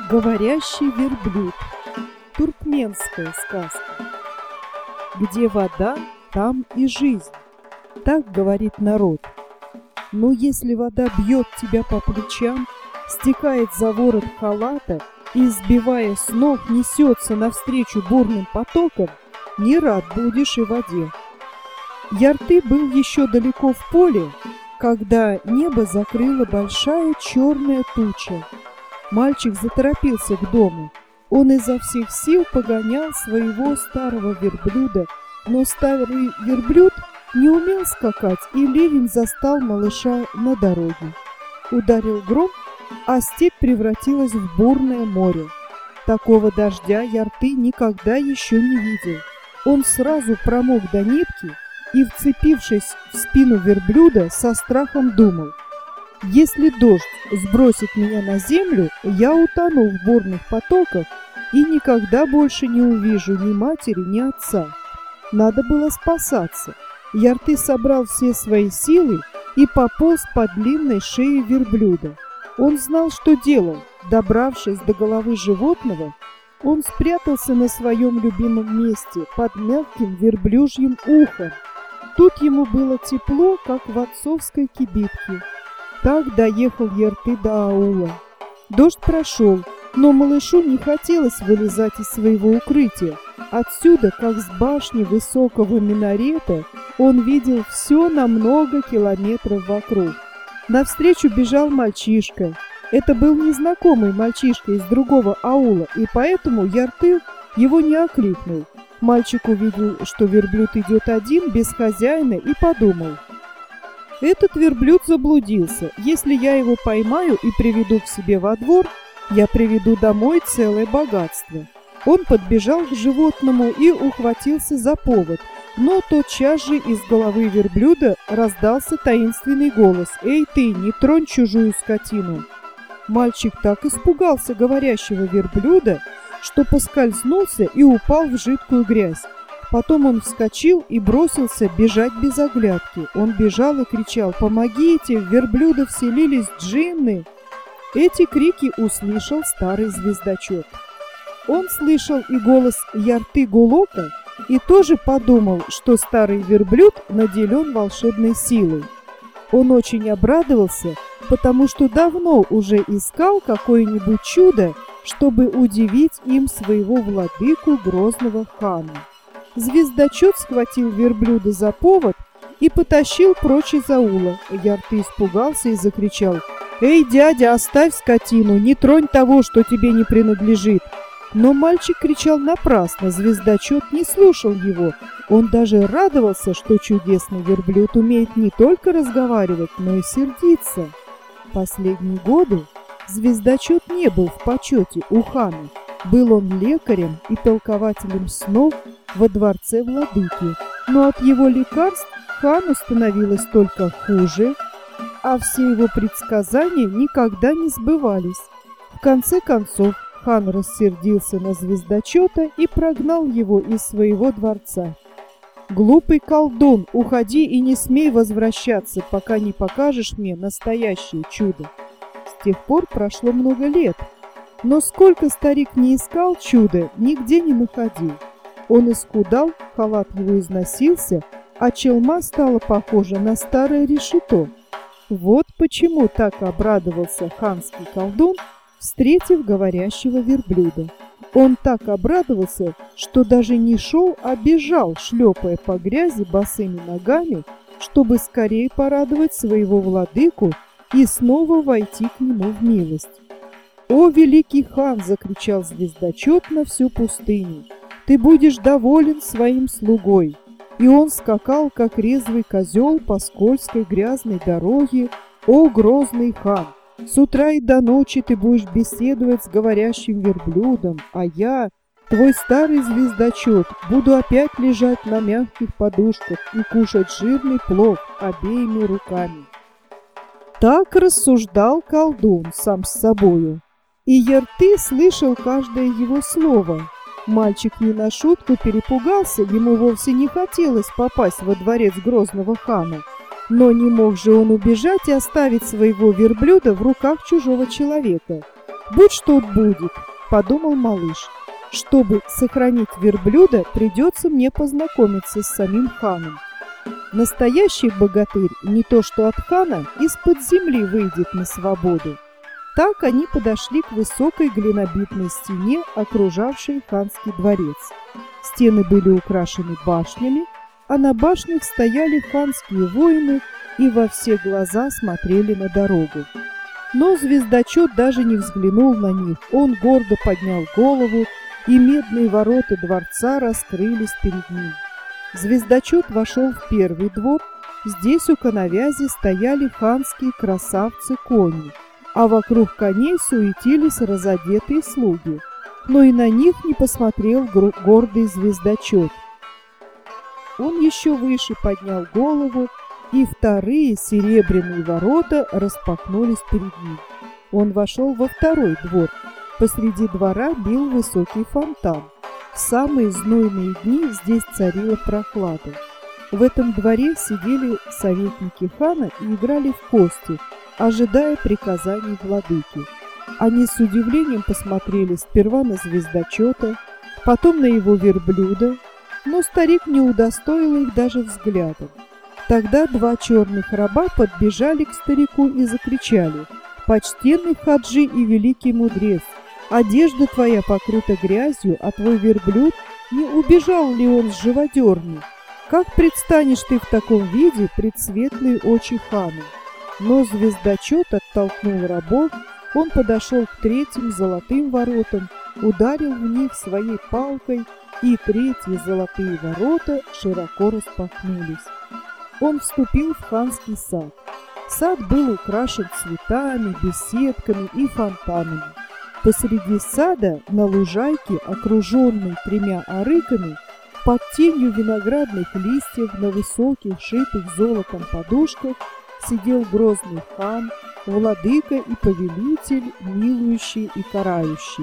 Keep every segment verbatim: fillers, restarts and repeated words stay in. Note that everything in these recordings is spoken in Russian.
Говорящий верблюд. Туркменская сказка. Где вода, там и жизнь. Так говорит народ. Но если вода бьет тебя по плечам, стекает за ворот халата и, сбивая с ног, несется навстречу бурным потокам, не рад будешь и воде. Ярты был еще далеко в поле, когда небо закрыла большая черная туча. Мальчик заторопился к дому. Он изо всех сил погонял своего старого верблюда, но старый верблюд не умел скакать, и ливень застал малыша на дороге. Ударил гром, а степь превратилась в бурное море. Такого дождя Ярты никогда еще не видел. Он сразу промок до нитки и, вцепившись в спину верблюда, со страхом думал: если дождь сбросит меня на землю, я утону в бурных потоках и никогда больше не увижу ни матери, ни отца. Надо было спасаться. Ярты собрал все свои силы и пополз по длинной шее верблюда. Он знал, что делал. Добравшись до головы животного, он спрятался на своем любимом месте под мягким верблюжьим ухом. Тут ему было тепло, как в отцовской кибитке. Так доехал Ярты до аула. Дождь прошел, но малышу не хотелось вылезать из своего укрытия. Отсюда, как с башни высокого минарета, он видел все на много километров вокруг. Навстречу бежал мальчишка. Это был незнакомый мальчишка из другого аула, и поэтому Ярты его не окликнул. Мальчик увидел, что верблюд идет один, без хозяина, и подумал: этот верблюд заблудился. Если я его поймаю и приведу к себе во двор, я приведу домой целое богатство. Он подбежал к животному и ухватился за повод, но тотчас же из головы верблюда раздался таинственный голос: «Эй ты, не тронь чужую скотину!» Мальчик так испугался говорящего верблюда, что поскользнулся и упал в жидкую грязь. Потом он вскочил и бросился бежать без оглядки. Он бежал и кричал: «Помогите! В верблюда вселились джинны!» Эти крики услышал старый звездочет. Он слышал и голос Ярты Гулока и тоже подумал, что старый верблюд наделен волшебной силой. Он очень обрадовался, потому что давно уже искал какое-нибудь чудо, чтобы удивить им своего владыку грозного хана. Звездочет схватил верблюда за повод и потащил прочь из аула. Ярты испугался и закричал: «Эй, дядя, оставь скотину, не тронь того, что тебе не принадлежит!» Но мальчик кричал напрасно, звездочет не слушал его. Он даже радовался, что чудесный верблюд умеет не только разговаривать, но и сердиться. Последние годы звездочет не был в почете у хана. Был он лекарем и толкователем снов во дворце владыки, но от его лекарств хану становилось только хуже, а все его предсказания никогда не сбывались. В конце концов хан рассердился на звездочета и прогнал его из своего дворца. «Глупый колдун, уходи и не смей возвращаться, пока не покажешь мне настоящее чудо». С тех пор прошло много лет, но сколько старик не искал чуда, нигде не находил. Он исхудал, халат его износился, а челма стала похожа на старое решето. Вот почему так обрадовался ханский колдун, встретив говорящего верблюда. Он так обрадовался, что даже не шел, а бежал, шлепая по грязи босыми ногами, чтобы скорее порадовать своего владыку и снова войти к нему в милость. «О, великий хан!» — закричал звездочет на всю пустыню. «Ты будешь доволен своим слугой!» И он скакал, как резвый козел, по скользкой грязной дороге. «О, грозный хан! С утра и до ночи ты будешь беседовать с говорящим верблюдом, а я, твой старый звездочет, буду опять лежать на мягких подушках и кушать жирный плов обеими руками». Так рассуждал колдун сам с собою, и Ярты слышал каждое его слово. Мальчик не на шутку перепугался, ему вовсе не хотелось попасть во дворец грозного хана. Но не мог же он убежать и оставить своего верблюда в руках чужого человека. «Будь что будет», — подумал малыш. «Чтобы сохранить верблюда, придется мне познакомиться с самим ханом. Настоящий богатырь не то что от хана из-под земли выйдет на свободу». Так они подошли к высокой глинобитной стене, окружавшей ханский дворец. Стены были украшены башнями, а на башнях стояли ханские воины и во все глаза смотрели на дорогу. Но звездочет даже не взглянул на них. Он гордо поднял голову, и медные ворота дворца раскрылись перед ним. Звездочет вошел в первый двор. Здесь у коновязи стояли ханские красавцы-кони, а вокруг коней суетились разодетые слуги. Но и на них не посмотрел гордый звездочет. Он еще выше поднял голову, и вторые серебряные ворота распахнулись перед ним. Он вошел во второй двор. Посреди двора бил высокий фонтан. В самые знойные дни здесь царила прохлада. В этом дворе сидели советники хана и играли в кости, ожидая приказаний владыки. Они с удивлением посмотрели сперва на звездочета, потом на его верблюда, но старик не удостоил их даже взглядом. Тогда два черных раба подбежали к старику и закричали: «Почтенный хаджи и великий мудрец, одежда твоя покрыта грязью, а твой верблюд, не убежал ли он с живодерни? Как предстанешь ты в таком виде пред светлые очи хана?» Но звездочет оттолкнул рабов, он подошел к третьим золотым воротам, ударил в них своей палкой, и третьи золотые ворота широко распахнулись. Он вступил в ханский сад. Сад был украшен цветами, беседками и фонтанами. Посреди сада, на лужайке, окруженной тремя арыками, под тенью виноградных листьев на высоких, шитых золотом подушках, сидел грозный хан, владыка и повелитель, милующий и карающий.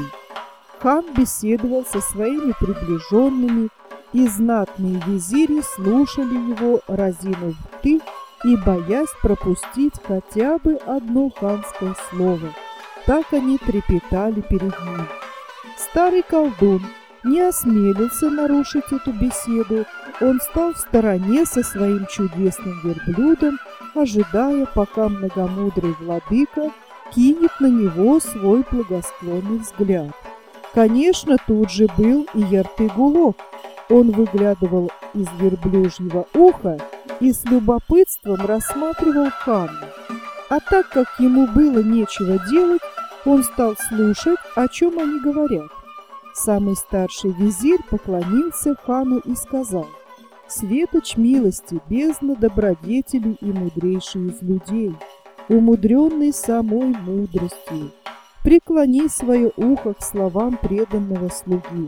Хан беседовал со своими приближенными, и знатные визири слушали его, разинув рты и боясь пропустить хотя бы одно ханское слово. Так они трепетали перед ним. Старый колдун не осмелился нарушить эту беседу. Он стал в стороне со своим чудесным верблюдом, ожидая, пока многомудрый владыка кинет на него свой благосклонный взгляд. Конечно, тут же был и Ярты-Гулок. Он выглядывал из верблюжьего уха и с любопытством рассматривал хана. А так как ему было нечего делать, он стал слушать, о чем они говорят. Самый старший визирь поклонился хану и сказал: «Светоч милости, бездна добродетелей и мудрейший из людей, умудренный самой мудростью, преклони свое ухо к словам преданного слуги.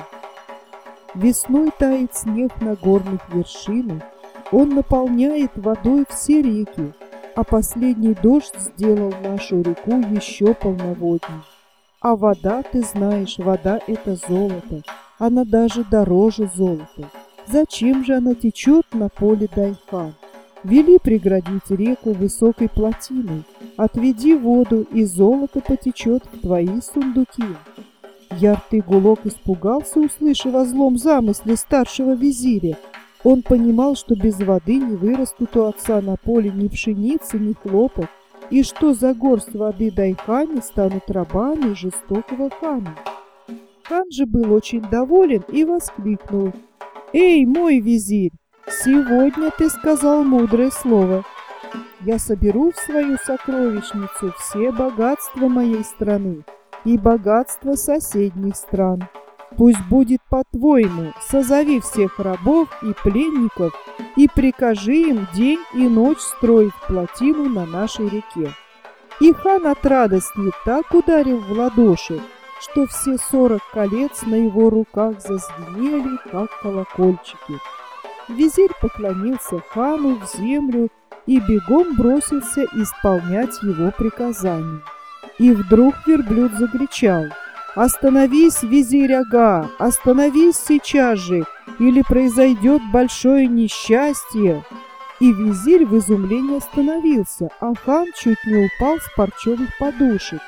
Весной тает снег на горных вершинах, он наполняет водой все реки, а последний дождь сделал нашу реку еще полноводней. А вода, ты знаешь, вода — это золото, она даже дороже золота. Зачем же она течет на поле Дайхан? Вели преградить реку высокой плотиной, отведи воду, и золото потечет в твои сундуки». Ярты-Гулок испугался, услышав о злом замысле старшего визиря. Он понимал, что без воды не вырастут у отца на поле ни пшеницы, ни хлопок, и что за горсть воды Дайхани станут рабами жестокого хана. Хан же был очень доволен и воскликнул: «Эй, мой визирь, сегодня ты сказал мудрое слово. Я соберу в свою сокровищницу все богатства моей страны и богатства соседних стран. Пусть будет по-твоему, созови всех рабов и пленников и прикажи им день и ночь строить плотину на нашей реке». И хан от радости так ударил в ладоши, что все сорок колец на его руках зазвенели, как колокольчики. Визирь поклонился хану в землю и бегом бросился исполнять его приказания. И вдруг верблюд закричал: «Остановись, визирь-ага! Остановись сейчас же, или произойдет большое несчастье!» И визирь в изумлении остановился, а хан чуть не упал с парчевых подушек.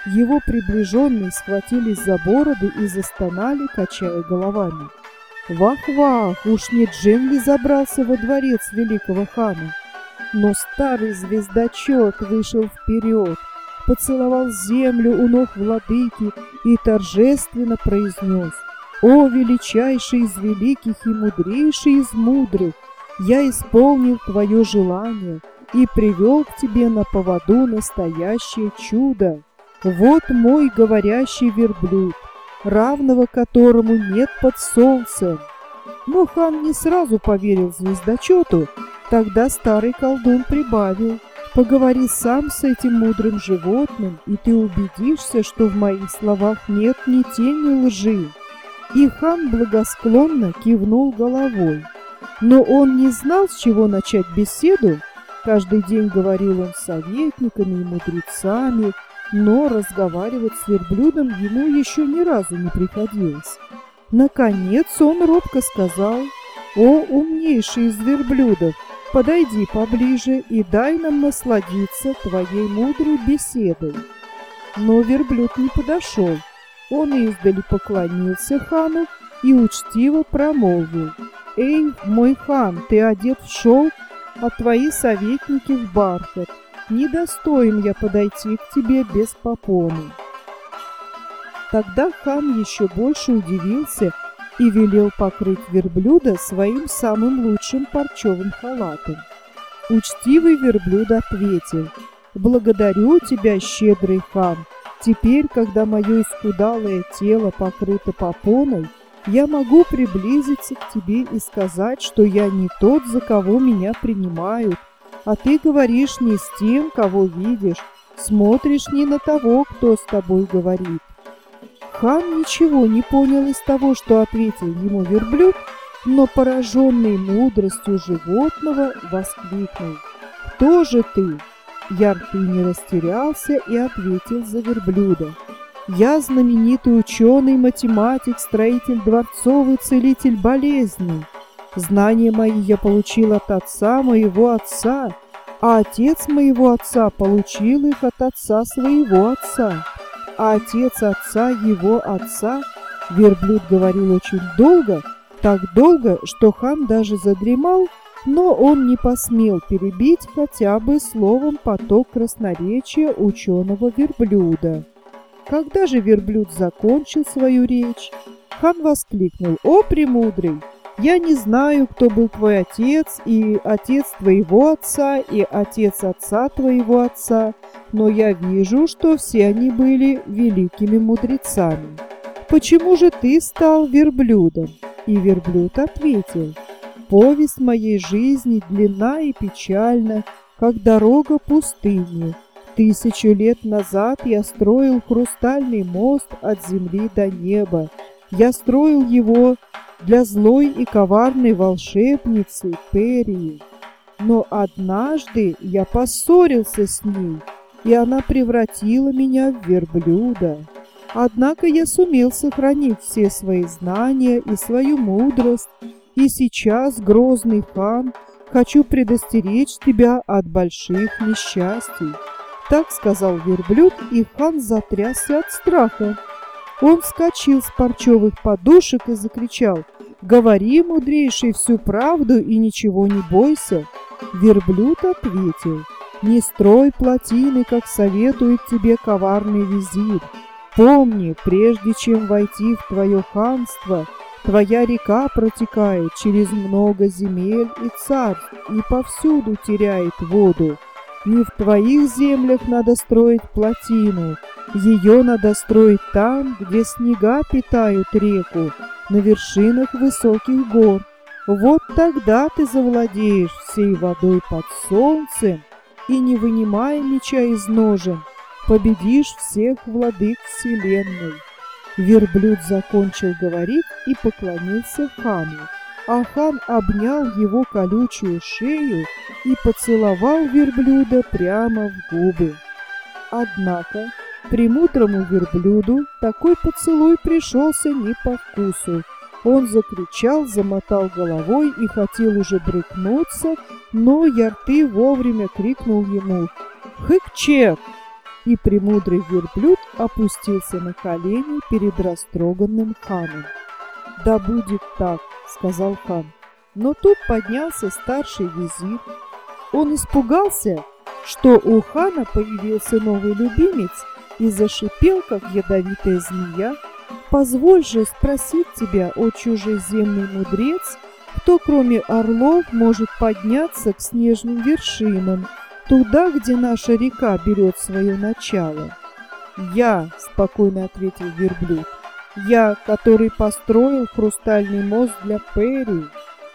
Его приближенные схватились за бороды и застонали, качая головами. Вах-вах, уж не Джин ли забрался во дворец великого хана? Но старый звездочет вышел вперед, поцеловал землю у ног владыки и торжественно произнес: «О, величайший из великих и мудрейший из мудрых, я исполнил твое желание и привел к тебе на поводу настоящее чудо. Вот мой говорящий верблюд, равного которому нет под солнцем». Но хан не сразу поверил звездочету. Тогда старый колдун прибавил: «Поговори сам с этим мудрым животным, и ты убедишься, что в моих словах нет ни тени лжи». И хан благосклонно кивнул головой. Но он не знал, с чего начать беседу. Каждый день говорил он с советниками и мудрецами, но разговаривать с верблюдом ему еще ни разу не приходилось. Наконец он робко сказал: «О, умнейший из верблюдов, подойди поближе и дай нам насладиться твоей мудрой беседой». Но верблюд не подошел. Он издали поклонился хану и учтиво промолвил: «Эй, мой хан, ты одет в шелк, а твои советники в бархат. Недостоин я подойти к тебе без попоны». Тогда хан еще больше удивился и велел покрыть верблюда своим самым лучшим парчевым халатом. Учтивый верблюд ответил: «Благодарю тебя, щедрый хан. Теперь, когда мое исхудалое тело покрыто попоной, я могу приблизиться к тебе и сказать, что я не тот, за кого меня принимают, а ты говоришь не с тем, кого видишь, смотришь не на того, кто с тобой говорит». Хан ничего не понял из того, что ответил ему верблюд, но, пораженный мудростью животного, воскликнул: «Кто же ты?» Яркий не растерялся и ответил за верблюда: «Я знаменитый ученый, математик, строитель дворцов и целитель болезней. Знания мои я получил от отца моего отца, а отец моего отца получил их от отца своего отца, а отец отца его отца». Верблюд говорил очень долго, так долго, что хан даже задремал, но он не посмел перебить хотя бы словом поток красноречия ученого верблюда. Когда же верблюд закончил свою речь, хан воскликнул: «О, премудрый! Я не знаю, кто был твой отец, и отец твоего отца, и отец отца твоего отца, но я вижу, что все они были великими мудрецами. Почему же ты стал верблюдом?» И верблюд ответил: «Повесть моей жизни длинна и печальна, как дорога пустыни. Тысячу лет назад я строил хрустальный мост от земли до неба. Я строил его для злой и коварной волшебницы Перии. Но однажды я поссорился с ней, и она превратила меня в верблюда. Однако я сумел сохранить все свои знания и свою мудрость, и сейчас, грозный хан, хочу предостеречь тебя от больших несчастий». Так сказал верблюд, и хан затрясся от страха. Он вскочил с парчевых подушек и закричал: «Говори, мудрейший, всю правду и ничего не бойся». Верблюд ответил: «Не строй плотины, как советует тебе коварный визирь. Помни, прежде чем войти в твое ханство, твоя река протекает через много земель и царств и повсюду теряет воду. Не в твоих землях надо строить плотину, ее надо строить там, где снега питают реку, на вершинах высоких гор. Вот тогда ты завладеешь всей водой под солнцем и, не вынимая меча из ножен, победишь всех владык вселенной». Верблюд закончил говорить и поклонился хану, а хан обнял его колючую шею и поцеловал верблюда прямо в губы. Однако премудрому верблюду такой поцелуй пришелся не по вкусу. Он закричал, замотал головой и хотел уже брыкнуться, но Ярты вовремя крикнул ему: «Хык-чек!» и премудрый верблюд опустился на колени перед растроганным ханом. «Да будет так», — сказал хан. Но тут поднялся старший визирь. Он испугался, что у хана появился новый любимец, и зашипел, как ядовитая змея: «Позволь же спросить тебя, о чужеземный мудрец, кто, кроме орлов, может подняться к снежным вершинам, туда, где наша река берет свое начало?» «Я», — спокойно ответил верблюд, — «я, который построил хрустальный мост для Пери,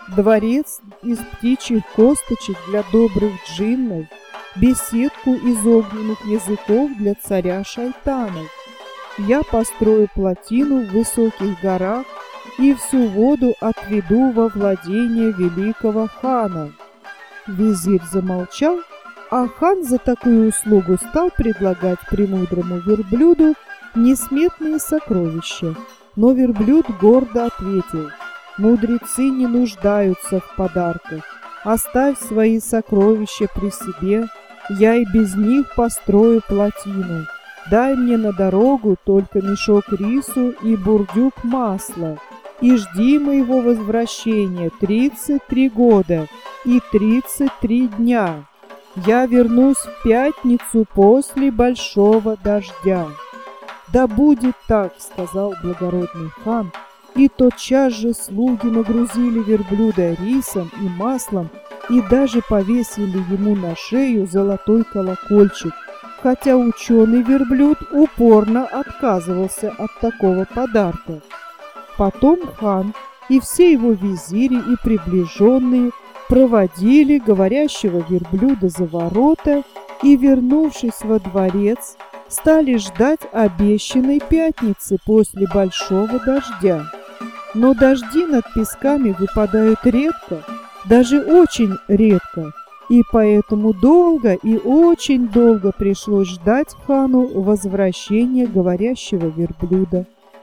дворец из птичьих косточек для добрых джиннов, беседку из огненных языков для царя шайтанов. Я построю плотину в высоких горах и всю воду отведу во владение великого хана». Визирь замолчал, а хан за такую услугу стал предлагать премудрому верблюду несметные сокровища. Но верблюд гордо ответил: «Мудрецы не нуждаются в подарках. Оставь свои сокровища при себе, я и без них построю плотину. Дай мне на дорогу только мешок рису и бурдюк масла, и жди моего возвращения тридцать три года и тридцать три дня. Я вернусь в пятницу после большого дождя». «Да будет так», — сказал благородный хан, и тотчас же слуги нагрузили верблюда рисом и маслом и даже повесили ему на шею золотой колокольчик, хотя ученый верблюд упорно отказывался от такого подарка. Потом хан и все его визири и приближенные проводили говорящего верблюда за ворота и, вернувшись во дворец, стали ждать обещанной пятницы после большого дождя. Но дожди над песками выпадают редко, даже очень редко, и поэтому долго и очень долго пришлось ждать хану возвращения говорящего верблюда.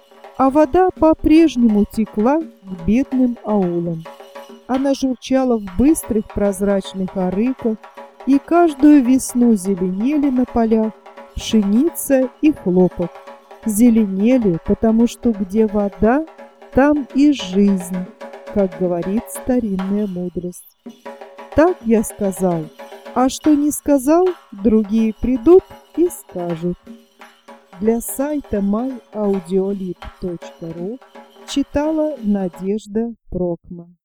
А вода по-прежнему текла к бедным аулам. Она журчала в быстрых прозрачных арыках, и каждую весну зеленели на полях пшеница и хлопок. Зеленели, потому что где вода, там и жизнь, как говорит старинная мудрость. Так я сказал, а что не сказал, другие придут и скажут. Для сайта май аудиолиб точка ру читала Надежда Прокман.